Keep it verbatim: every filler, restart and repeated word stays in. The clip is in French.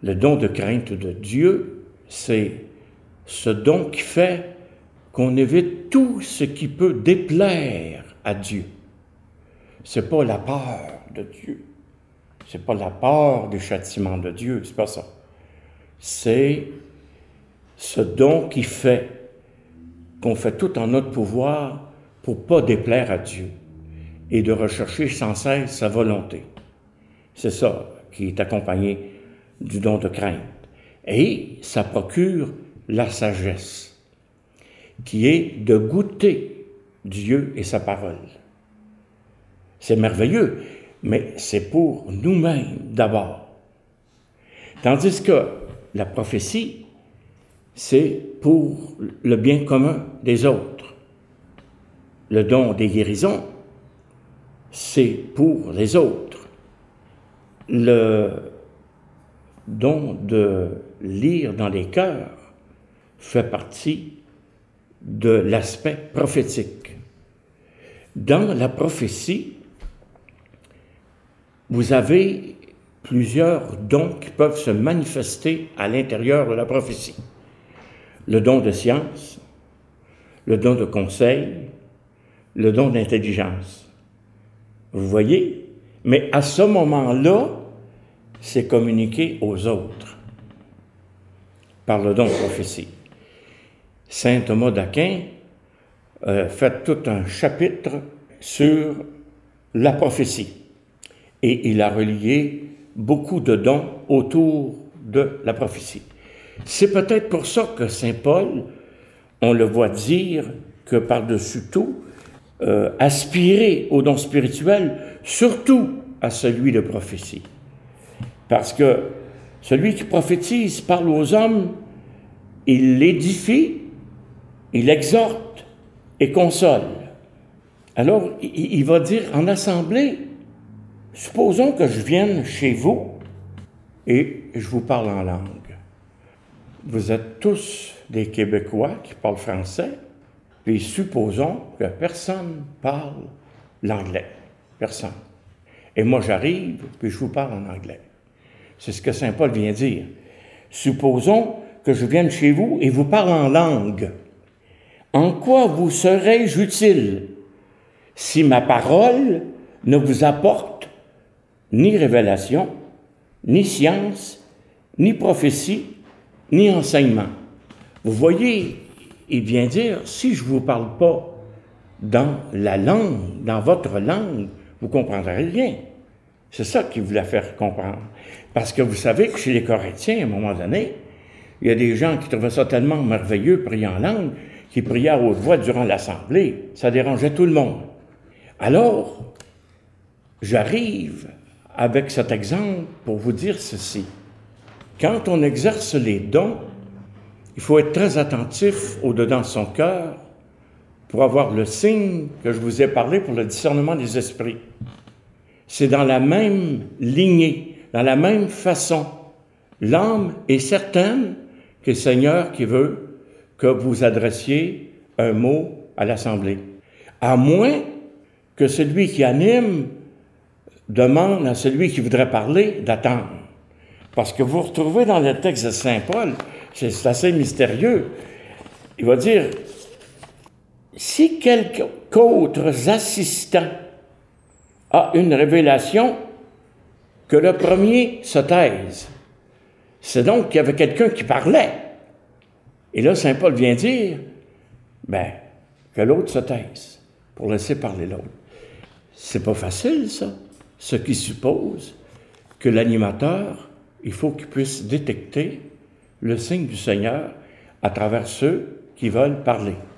Le don de crainte de Dieu, c'est ce don qui fait qu'on évite tout ce qui peut déplaire à Dieu. C'est pas la peur de Dieu. C'est pas la peur des châtiments de Dieu, c'est pas ça. C'est ce don qui fait qu'on fait tout en notre pouvoir pour pas déplaire à Dieu et de rechercher sans cesse sa volonté. C'est ça qui est accompagné du don de crainte. Et ça procure la sagesse, qui est de goûter Dieu et sa parole. C'est merveilleux, mais c'est pour nous-mêmes d'abord. Tandis que la prophétie, c'est pour le bien commun des autres. Le don des guérisons, c'est pour les autres. Le don de lire dans les cœurs fait partie de l'aspect prophétique. Dans la prophétie, vous avez plusieurs dons qui peuvent se manifester à l'intérieur de la prophétie. Le don de science, le don de conseil, le don d'intelligence. Vous voyez? Mais à ce moment-là, c'est communiqué aux autres par le don de prophétie. Saint Thomas d'Aquin euh, fait tout un chapitre sur la prophétie et il a relié beaucoup de dons autour de la prophétie. C'est peut-être pour ça que Saint Paul, on le voit dire que par-dessus tout, euh, aspirer au don spirituel, surtout à celui de prophétie. Parce que celui qui prophétise parle aux hommes, il l'édifie, il exhorte et console. Alors, il, il va dire en assemblée, supposons que je vienne chez vous et je vous parle en langue. Vous êtes tous des Québécois qui parlent français, puis supposons que personne parle l'anglais. Personne. Et moi, j'arrive, puis je vous parle en anglais. C'est ce que Saint Paul vient dire. Supposons que je vienne chez vous et vous parle en langue. En quoi vous serais-je utile si ma parole ne vous apporte ni révélation, ni science, ni prophétie, ni enseignement? Vous voyez, il vient dire, si je ne vous parle pas dans la langue, dans votre langue, vous ne comprendrez rien. C'est ça qu'il voulait faire comprendre. Parce que vous savez que chez les Corinthiens, à un moment donné, il y a des gens qui trouvaient ça tellement merveilleux, prier en langue, qui priaient à haute voix durant l'assemblée. Ça dérangeait tout le monde. Alors, j'arrive avec cet exemple pour vous dire ceci. Quand on exerce les dons, il faut être très attentif au-dedans de son cœur pour avoir le signe que je vous ai parlé pour le discernement des esprits. C'est dans la même lignée, dans la même façon. L'âme est certaine que le Seigneur qui veut que vous adressiez un mot à l'assemblée. À moins que celui qui anime demande à celui qui voudrait parler d'attendre. Parce que vous retrouvez dans le texte de Saint Paul, c'est assez mystérieux. Il va dire, si quelqu'un autre assistant a une révélation, que le premier se taise. C'est donc qu'il y avait quelqu'un qui parlait. Et là, Saint Paul vient dire, ben, que l'autre se taise pour laisser parler l'autre. C'est pas facile, ça. Ce qui suppose que l'animateur, il faut qu'il puisse détecter le signe du Seigneur à travers ceux qui veulent parler.